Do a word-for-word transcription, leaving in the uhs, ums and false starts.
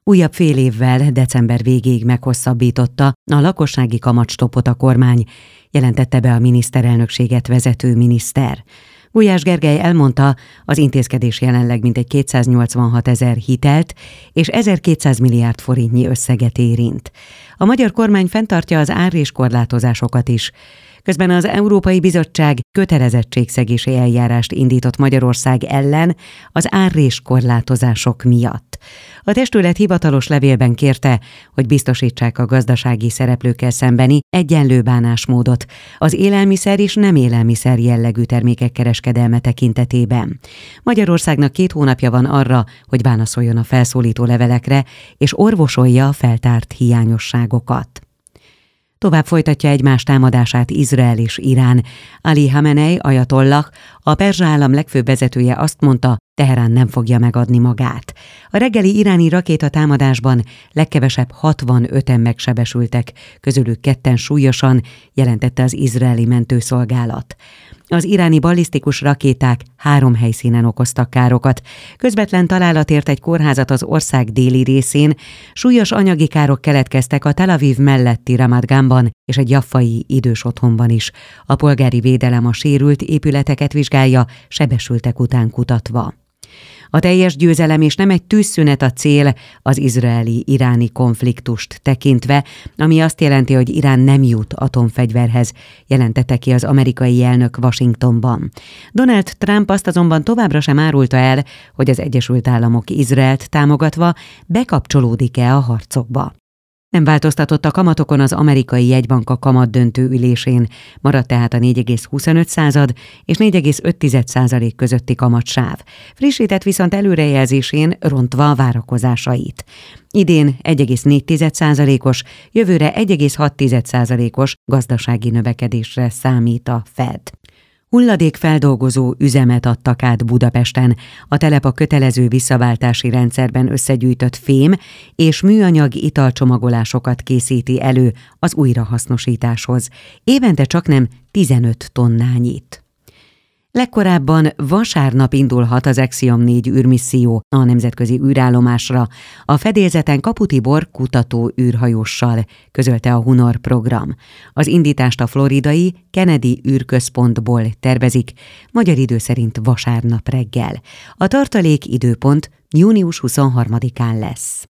Újabb fél évvel december végéig meghosszabbította a lakossági kamatstoppot a kormány, jelentette be a miniszterelnökséget vezető miniszter. Gulyás Gergely elmondta, az intézkedés jelenleg mintegy kétszáznyolcvanhat ezer hitelt és ezerkétszáz milliárd forintnyi összeget érint. A magyar kormány fenntartja az árréskorlátozásokat is. Közben az Európai Bizottság kötelezettségszegési eljárást indított Magyarország ellen az árréskorlátozások miatt. A testület hivatalos levélben kérte, hogy biztosítsák a gazdasági szereplőkkel szembeni egyenlő bánásmódot az élelmiszer és nem élelmiszer jellegű termékek kereskedelme tekintetében. Magyarországnak két hónapja van arra, hogy válaszoljon a felszólító levelekre és orvosolja a feltárt hiányosságokat. Tovább folytatja egymás támadását Izrael és Irán. Ali Hamenei ajatollah, a perzsa állam legfőbb vezetője azt mondta, Teherán nem fogja megadni magát. A reggeli iráni rakétatámadásban legkevesebb hatvanöten megsebesültek, közülük ketten súlyosan, jelentette az izraeli mentőszolgálat. Az iráni ballisztikus rakéták három helyszínen okoztak károkat. Közvetlen találat ért egy kórházat az ország déli részén, súlyos anyagi károk keletkeztek a Tel Aviv melletti Ramat Ganban és egy jaffai idős otthonban is. A polgári védelem a sérült épületeket vizsgálja, sebesültek után kutatva. A teljes győzelem és nem egy tűzszünet a cél az izraeli-iráni konfliktust tekintve, ami azt jelenti, hogy Irán nem jut atomfegyverhez, jelentette ki az amerikai elnök Washingtonban. Donald Trump azt azonban továbbra sem árulta el, hogy az Egyesült Államok Izraelt támogatva bekapcsolódik-e a harcokba. Nem változtatott a kamatokon az amerikai jegybank a kamatdöntő ülésén, maradt tehát a négy egész huszonöt század és négy egész öt százalék közötti kamatsáv. Frissített viszont előrejelzésén rontva a várakozásait. Idén egy egész négy százalékos, jövőre egy egész hat százalékos gazdasági növekedésre számít a Fed. Hulladékfeldolgozó üzemet adtak át Budapesten. A telep a kötelező visszaváltási rendszerben összegyűjtött fém és műanyag italcsomagolásokat készíti elő az újrahasznosításhoz. Évente csaknem tizenöt tonnányit. Legkorábban vasárnap indulhat az Exiom négy űrmisszió a nemzetközi űrállomásra, a fedélzeten Kapu Tibor kutató űrhajóssal, közölte a Hunor program. Az indítást a floridai Kennedy űrközpontból tervezik, magyar idő szerint vasárnap reggel. A tartalék időpont június huszonharmadikán lesz.